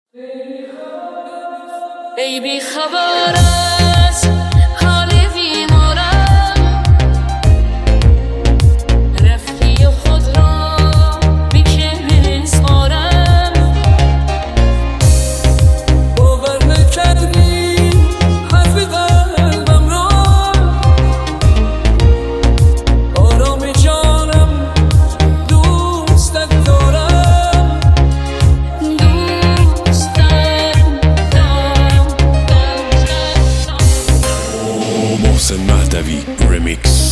ای بی خبر از حال بیمارم، رفتی و خود را بی که بسپارم. باور نکردی حرف قلبم را، آرام جانم دوستت دارم. محسن مهدوی رمیکس.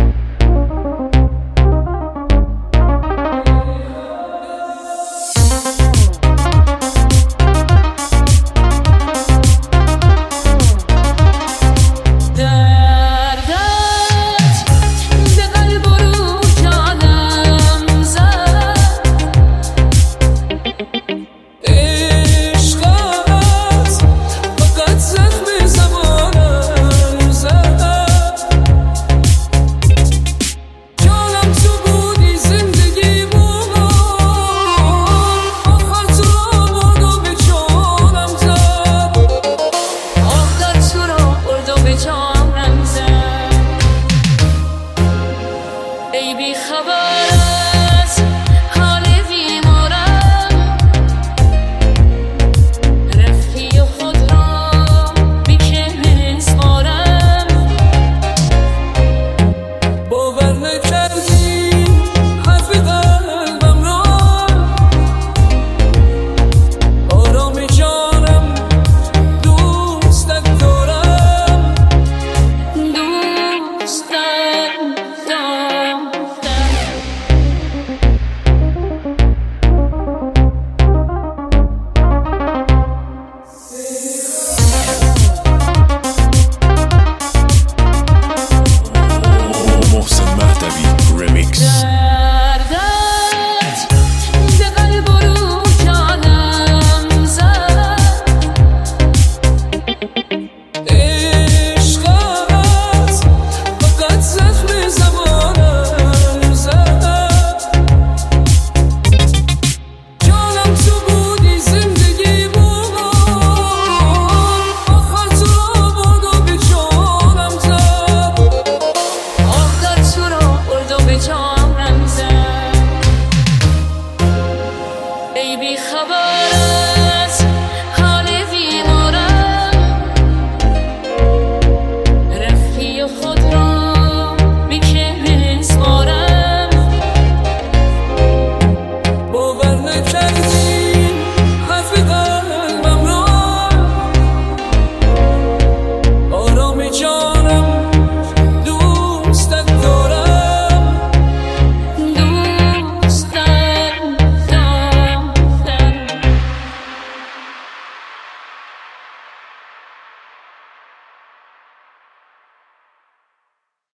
ای بی خبر از حال بیمارم، رفتی و خود را بی که بسپارم. باور نکردی حرف قلبم را، آرام جانم دوستت دارم. محسن مهدوی رمیکس. دردت به قلب و رو جانم زد، عشقت فقط زخم زمانم زد. جانم تو بودی، زندگی بود، آخر تو را برد و به جانم زد. آخر تو را برد و به جانم زد. ای بی خبر